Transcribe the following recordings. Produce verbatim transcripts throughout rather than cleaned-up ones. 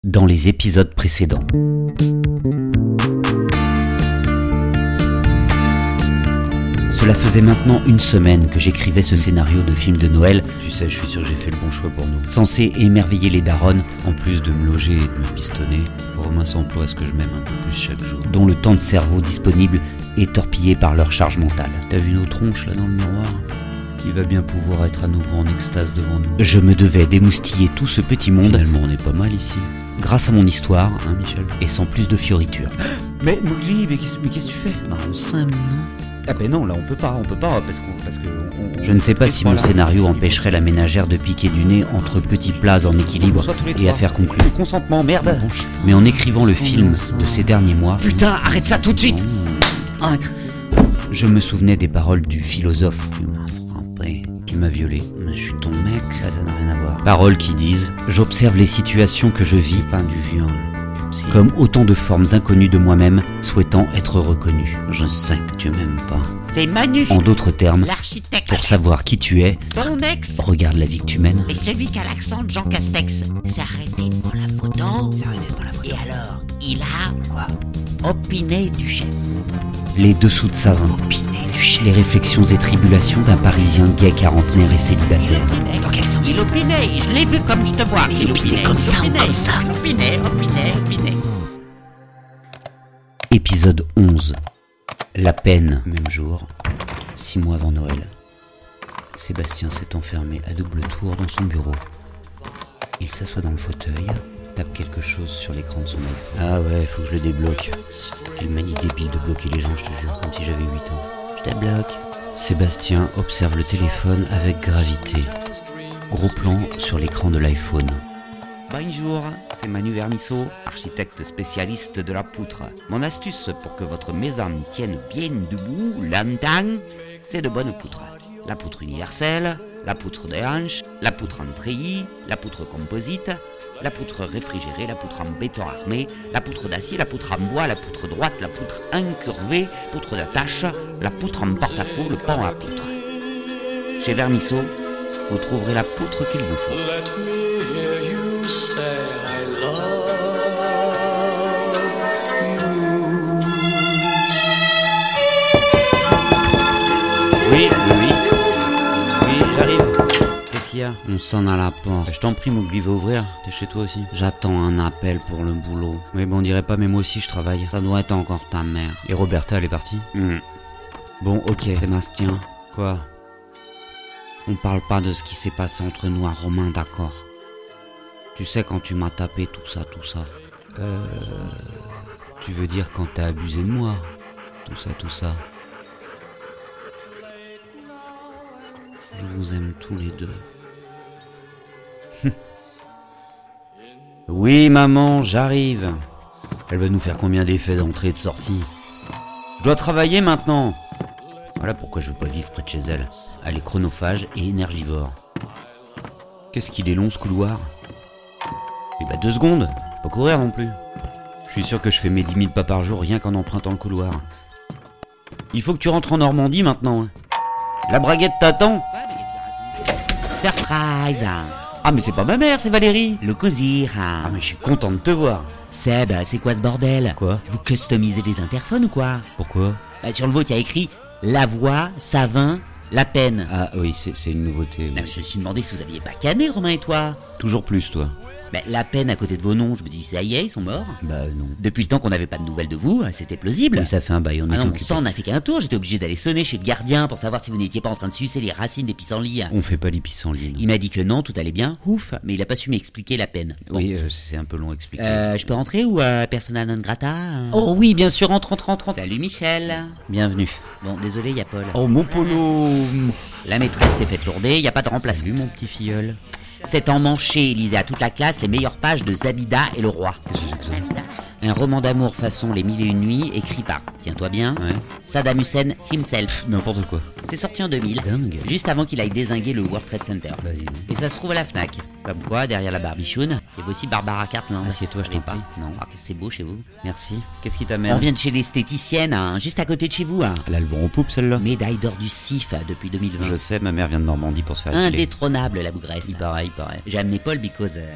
dans les épisodes précédents. Cela faisait maintenant une semaine que j'écrivais ce scénario de film de Noël. Tu sais, je suis sûr que j'ai fait le bon choix pour nous. Censé émerveiller les darons, En plus de me loger et de me pistonner, Romain s'emploie à ce que je m'aime un peu plus chaque jour. dont le temps de cerveau disponible est torpillé par leur charge mentale. T'as vu nos tronches là dans le miroir ? Il va bien pouvoir être à nouveau en extase devant nous. Je me devais d'émoustiller tout ce petit monde Finalement, on est pas mal ici. grâce à mon histoire, Hein, Michel ? et sans plus de fioritures. Mais Mowgli, mais qu'est-ce, mais qu'est-ce que tu fais ? Bah, on s'aime, non ? Ah ben non, là on peut pas, on peut pas, parce qu'on... Parce que on, on, Je ne sais pas on- si voilà. mon scénario empêcherait la ménagère de piquer du nez entre petits plats en équilibre Soit tous les et trois. affaires conclues. Le consentement, merde. Mais en écrivant le film de ces derniers mois, Putain, arrête ça tout de suite. Ah, je me souvenais des paroles du philosophe. Tu m'as frappé, tu m'as violé. Je suis ton mec. Ça, ça n'a rien à voir. Paroles qui disent « J'observe les situations que je vis Pas du viol. Si. comme autant de formes inconnues de moi-même, souhaitant être reconnues. Je sais que tu m'aimes pas. C'est Manu, En d'autres termes, l'architecte. pour savoir qui tu es, Ton ex regarde la vie que tu mènes. et celui qui a l'accent de Jean Castex s'est arrêté devant la photo. S'est arrêté devant la photo. Et alors, il a quoi opiné du chef. Les dessous de sa vin, Opiné du chef. les réflexions et tribulations d'un Parisien gay quarantenaire et célibataire. Dans quel sens Il opinait, je l'ai vu comme je te vois. Il opinait comme ça ou opinait, comme ça Il opinait, opinait, opinait. Épisode onze. La peine. Même jour, six mois avant Noël, Sébastien s'est enfermé à double tour dans son bureau. Il s'assoit dans le fauteuil, tape quelque chose sur l'écran de son iPhone. Ah ouais, faut que je le débloque. Quelle manie débile de bloquer les gens, je te jure, comme si j'avais huit ans. Je débloque. Sébastien observe le téléphone avec gravité. Gros plan sur l'écran de l'iPhone. Bonjour, c'est Manu Vermisseau, architecte spécialiste de la poutre. Mon astuce pour que votre maison tienne bien debout longtemps, c'est de bonnes poutres. La poutre universelle, la poutre de hanche, la poutre en treillis, la poutre composite, la poutre réfrigérée, la poutre en béton armé, la poutre d'acier, la poutre en bois, la poutre droite, la poutre incurvée, poutre d'attache, la poutre en porte-à-faux, le pont à poutre. Chez Vermisseau, vous trouverez la poutre qu'il vous faut. Let me hear you say I love you. Oui, oui, oui. Oui, j'arrive. Qu'est-ce qu'il y a ? On sonne à la porte. Je t'en prie, Mowgli, va ouvrir. T'es chez toi aussi. J'attends un appel pour le boulot. Oui, bon, on dirait pas, mais moi aussi, je travaille. Ça doit être encore ta mère. Et Roberta, elle est partie ? Hmm. Bon, ok. Sébastien, Quoi ? on parle pas de ce qui s'est passé entre nous à Romain, d'accord ? Tu sais quand tu m'as tapé tout ça, tout ça. Euh... Tu veux dire quand t'as abusé de moi ? Tout ça, tout ça. Je vous aime tous les deux. Oui, maman, j'arrive. Elle va nous faire combien d'effets d'entrée et de sortie ? Je dois travailler maintenant. Voilà pourquoi je veux pas vivre près de chez elle. Elle est chronophage et énergivore. Qu'est-ce qu'il est long ce couloir ? Eh bah deux secondes, je peux pas courir non plus. Je suis sûr que je fais mes dix mille pas par jour rien qu'en empruntant le couloir. Il faut que tu rentres en Normandie maintenant. La braguette t'attend. Surprise. Ah mais c'est pas ma mère, c'est Valérie. Le cosir. Ah mais je suis content de te voir. Seb, c'est quoi ce bordel? Quoi ? Vous customisez les interphones ou quoi? Pourquoi ? Bah, sur le vôtre, il y a écrit la voix, Savin, la peine. Ah oui, c'est, c'est une nouveauté. Non, mais je me suis demandé si vous aviez pas canné, Romain et toi. Toujours plus, toi. Bah, la peine à côté de vos noms, je me dis, ça y est, ils sont morts. Bah non. Depuis le temps qu'on n'avait pas de nouvelles de vous, c'était plausible. Oui, ça fait un bail, on Ah est non, mon occupé. sang n'a fait qu'un tour, j'étais obligé d'aller sonner chez le gardien pour savoir si vous n'étiez pas en train de sucer les racines des pissenlits. On fait pas les pissenlits. Il m'a dit que non, tout allait bien, ouf, mais il a pas su m'expliquer la peine. Bon. Oui, euh, c'est un peu long à expliquer. Euh, je peux rentrer ou euh, persona non grata hein? Oh oui, bien sûr, entre, entre, entre, entre. Salut Michel. Bienvenue. Bon, désolé, il y a Paul. Oh mon polo. La maîtresse s'est faite lourder, il y a pas de remplacement. Salut mon petit filleul. C'est emmanché, lisez à toute la classe les meilleures pages de Zabida et le roi. Un roman d'amour façon Les Mille et Une Nuits, écrit par, tiens-toi bien, Ouais. Saddam Hussein himself. N'importe quoi. C'est sorti en deux mille, Dingue. juste avant qu'il aille dézinguer le World Trade Center. Bah, dis donc. Et ça se trouve à la Fnac. Comme quoi, derrière la barbichoune, il y avait aussi Barbara Cartland. Assieds-toi, je Vous t'en savez prie. pas. Non. Ah, que c'est beau chez vous. Merci. Qu'est-ce qui On t'amène ? vient de chez l'esthéticienne, hein, juste à côté de chez vous. Hein. Elle a le vent en poupe, celle-là. Médaille d'or du C I F depuis deux mille vingt. Je sais, ma mère vient de Normandie pour se faire appeler. Indétrônable, la bougresse. Il paraît, il paraît. J'ai amené Paul because... euh,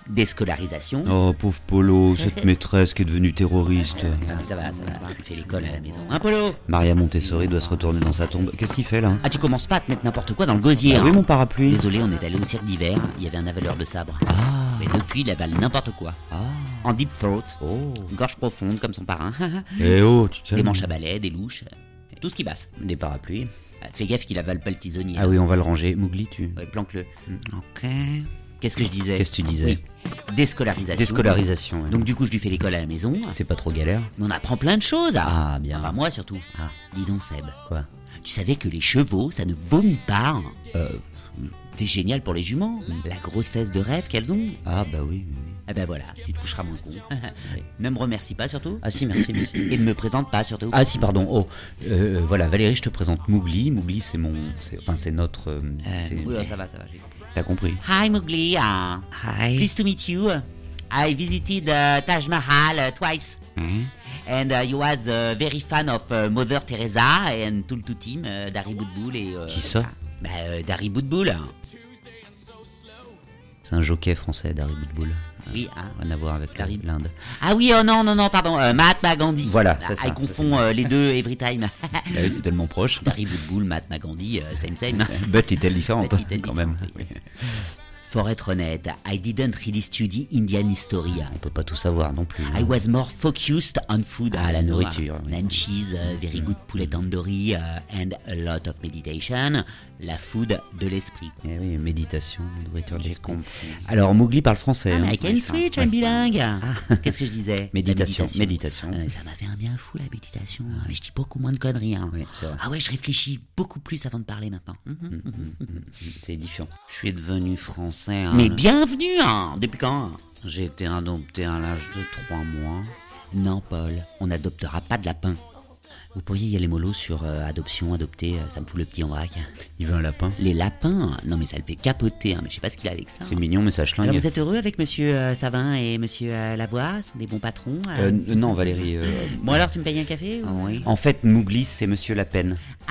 déscolarisation. Oh, pauvre Polo, cette maîtresse qui est devenue terroriste. Ah, ça va, ça va, tu fais l'école à la maison. Hein, Polo? Maria Montessori doit se retourner dans sa tombe. Qu'est-ce qu'il fait là? Ah, tu commences pas à te mettre n'importe quoi dans le gosier. Ah hein. oui, mon parapluie. Désolé, on est allé au cirque d'hiver, il y avait un avaleur de sabre. Ah. Mais depuis, il avale n'importe quoi. Ah. En deep throat, Oh. gorge profonde comme son parrain. Eh oh, tu te Des calmes. manches à balai, des louches, tout ce qui passe. Des parapluies. Fais gaffe qu'il avale pas le tisonnier. Ah oui, on va le ranger. Mougli, tu... Ouais, planque-le. Mm. Ok. Qu'est-ce que je disais? Qu'est-ce que tu disais? Oui. Déscolarisation. Déscolarisation, ouais. Donc du coup, je lui fais l'école à la maison. C'est pas trop galère? Mais on apprend plein de choses. Ah, bien. Enfin, moi surtout. Ah. Dis donc, Seb. Quoi? Tu savais que les chevaux, ça ne vomit pas hein. Euh... C'est génial pour les juments. La grossesse de rêve qu'elles ont. Ah bah oui, oui, oui. Eh ben voilà, tu te coucheras moins con. Ne me remercie pas surtout. Ah si, merci, merci. Et ne me présente pas surtout. Ah si, pardon. Oh, euh, voilà, Valérie, je te présente Mougli. Mougli, c'est mon... c'est- Enfin, c'est notre... euh, Euh, c'est- oui, ça va, ça va. j'ai compris. T'as compris? Hi Mowgli. Uh, Hi. Pleased to meet you. I visited uh, Taj Mahal uh, twice. Hein? And uh, you was a very fan of uh, Mother Teresa and tout le tout team uh, Dari Boudboul et... euh, Qui ça? Bah, euh, Dari Boudboul. C'est un jockey français, Dari Boudboul. Oui, hein. Rien à voir avec la- Dari- l'Inde. Ah oui, oh non, non, non, pardon, euh, Mahatma Gandhi. Voilà, Ah, c'est ça, Il ça, confond c'est euh, les deux every time. Ah oui, c'est tellement proche. Dari Boudboul, Mahatma Gandhi, euh, same same. But little différente, But little quand même. different, oui. For être honnête, I didn't really study Indian history. On peut pas tout savoir non plus. I was more focused on food. Ah, la you know, nourriture, uh, oui. And cheese, uh, very good poulet tandoori, uh, and a lot of meditation. La food de l'esprit. Eh oui, méditation, nourriture de J'ai l'esprit. compris. Alors, Mougli parle français. Ah, hein. I can Ouais, switch, ouais. I'm bilingue. Qu'est-ce que je disais? La Méditation, méditation. Euh, ça m'a fait un bien fou la méditation. Mais je dis beaucoup moins de conneries. Hein. Oui, c'est vrai. Ah ouais, je réfléchis beaucoup plus avant de parler maintenant. Mhm. C'est différent. Je suis devenu français. hein. Mais bienvenue, hein. Depuis quand? J'ai été adopté à l'âge de trois mois. Non, Paul, on n'adoptera pas de lapin. Vous pourriez y aller mollo sur euh, adoption, adopter, euh, ça me fout le petit en vrac. Il veut un lapin. Les lapins, non mais ça le fait capoter, hein, mais je sais pas ce qu'il a avec ça. C'est mignon, mais ça schlingue. Alors vous êtes heureux avec monsieur euh, Savin et monsieur euh, Lavoie, ce sont des bons patrons euh Euh, non, Valérie. euh, Bon alors tu me payes un café ou... Oui. En fait, Mougli, c'est Monsieur Lapenne. Ah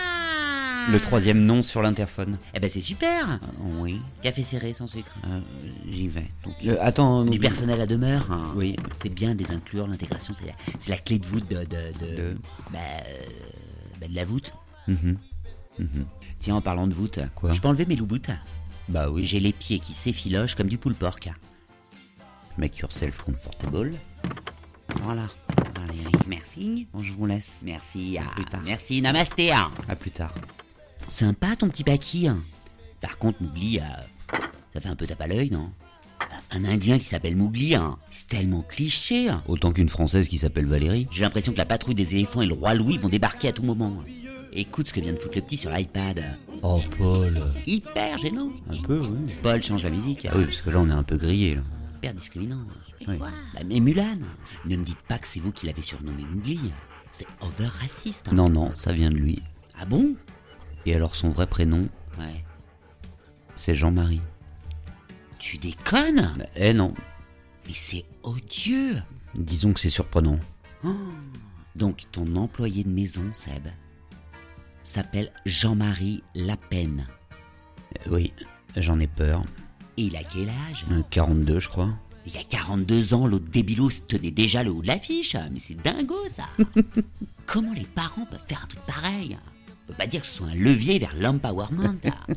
Le troisième nom sur l'interphone. Eh ben c'est super. Euh, oui. Café serré sans sucre. Euh, J'y vais. Donc, Euh, attends, Du Mougli. personnel à demeure. hein. Oui. C'est bien de les inclure, l'intégration, c'est la, c'est la clé de voûte de... de, de, De- Bah, euh, bah, de la voûte. Mhm. Mhm. Tiens, en parlant de voûte, Quoi je peux enlever mes loups-boutes. Bah oui. J'ai les pieds qui s'effilochent comme du poule porc. Make yourself comfortable. Voilà. Valérie, merci. bon, je vous laisse. Merci. Ah, plus tard. Merci, namasté. ah. À plus tard. Sympa ton petit Paki. hein. Par contre, Mowgli, euh, ça fait un peu tape à l'œil, non? Un Indien qui s'appelle Mowgli, hein, c'est tellement cliché. hein. Autant qu'une Française qui s'appelle Valérie. J'ai l'impression que la patrouille des éléphants et le roi Louis vont débarquer à tout moment. Écoute ce que vient de foutre le petit sur l'iPad. Oh, Paul. Hyper gênant. Un peu, oui. Paul change la musique. Ah oui, parce que là, on est un peu grillé. Là. Hyper discriminant. Oui. Bah, mais Mulan, ne me dites pas que c'est vous qui l'avez surnommé Mowgli. C'est over raciste. hein. Non, non, ça vient de lui. Ah bon? Et alors, son vrai prénom, Ouais. c'est Jean-Marie. Tu déconnes? Bah, eh non, Mais c'est odieux. disons que c'est surprenant. Oh. Donc ton employé de maison, Seb, s'appelle Jean-Marie Lapenne. Euh, oui, j'en ai peur. Et il a quel âge? Euh, quarante-deux, je crois. Il y a quarante-deux ans, l'autre débilos tenait déjà le haut de l'affiche. Mais c'est dingo, ça. Comment les parents peuvent faire un truc pareil? On peut pas dire que ce soit un levier vers l'empowerment.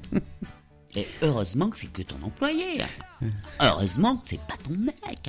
Et heureusement que c'est que ton employé. Heureusement que c'est pas ton mec.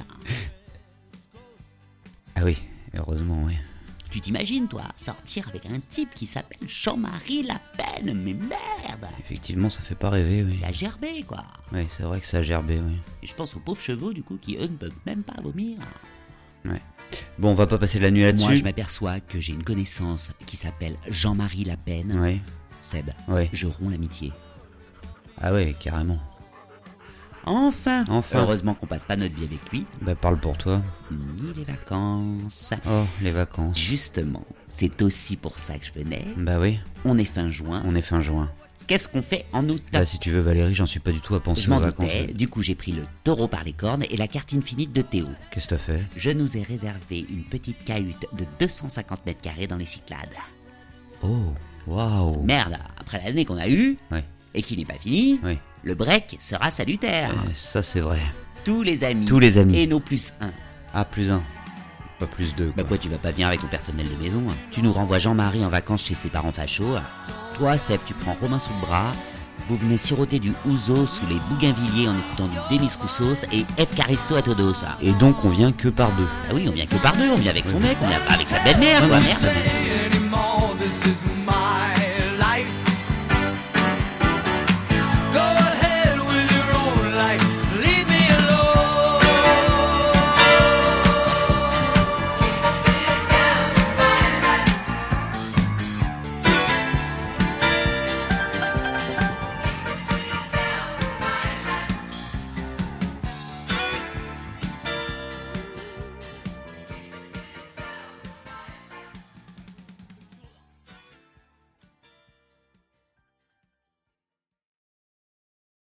Ah oui, heureusement, oui. Tu t'imagines, toi, sortir avec un type qui s'appelle Jean-Marie Lapenne? Mais merde! Effectivement, ça fait pas rêver, oui. C'est à gerber, quoi. Oui, c'est vrai que ça a gerbé, oui. Et je pense aux pauvres chevaux, du coup, qui, eux, ne peuvent même pas vomir. Bon, on va pas passer la nuit là-dessus. Moi, je m'aperçois que j'ai une connaissance qui s'appelle Jean-Marie Lapenne. Oui, Seb, oui. je romps l'amitié. Ah ouais, carrément. Enfin! Enfin. Heureusement qu'on passe pas notre vie avec lui, Bah, parle pour toi. ni les vacances. Oh, les vacances. Justement, c'est aussi pour ça que je venais. Bah oui, On est fin juin. on est fin juin. Qu'est-ce qu'on fait en août? Bah, si tu veux, Valérie, j'en suis pas du tout à penser Je m'en aux vacances. doutais, du coup j'ai pris le taureau par les cornes et la carte infinite de Théo. Qu'est-ce que t'as fait? Je nous ai réservé une petite cahute de deux cent cinquante mètres carrés dans les Cyclades. Oh, waouh. Merde, après l'année qu'on a eue, Ouais. et qui n'est pas finie, Oui. le break sera salutaire. Euh, ça, c'est vrai. tous les amis. Tous les amis. Et nos plus un. Ah, plus un. Pas plus deux. Bah quoi, tu vas pas venir avec ton personnel de maison. Hein. Tu nous renvoies Jean-Marie en vacances chez ses parents fachos. Toi, Seb, tu prends Romain sous le bras. Vous venez siroter du ouzo sous les bougainvilliers en écoutant du Demis Roussos et F. Caristo à Todos. Et donc on vient que par deux. Ah oui, on vient que par deux, on vient avec son mec, on vient pas avec sa belle-mère, quoi, merde.